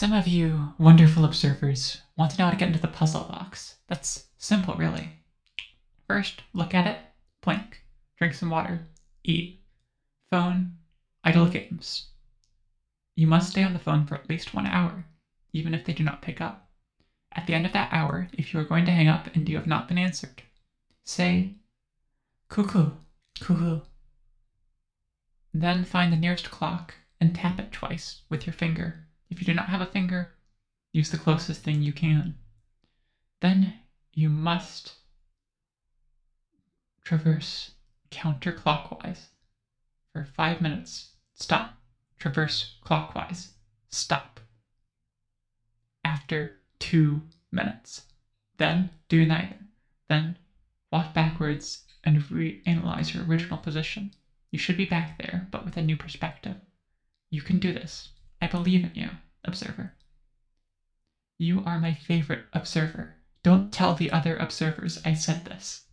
Some of you wonderful observers want to know how to get into the puzzle box. That's simple, really. First, look at it, blink, drink some water, eat, phone, idle games. You must stay on the phone for at least 1 hour, even if they do not pick up. At the end of that hour, if you are going to hang up and you have not been answered, say, cuckoo, cuckoo. Then find the nearest clock and tap it twice with your finger. If you do not have a finger, use the closest thing you can. Then you must traverse counterclockwise for 5 minutes. Stop. Traverse clockwise. Stop. After 2 minutes. Then do neither. Then walk backwards and reanalyze your original position. You should be back there, but with a new perspective. You can do this. I believe in you, observer. You are my favorite observer. Don't tell the other observers I said this.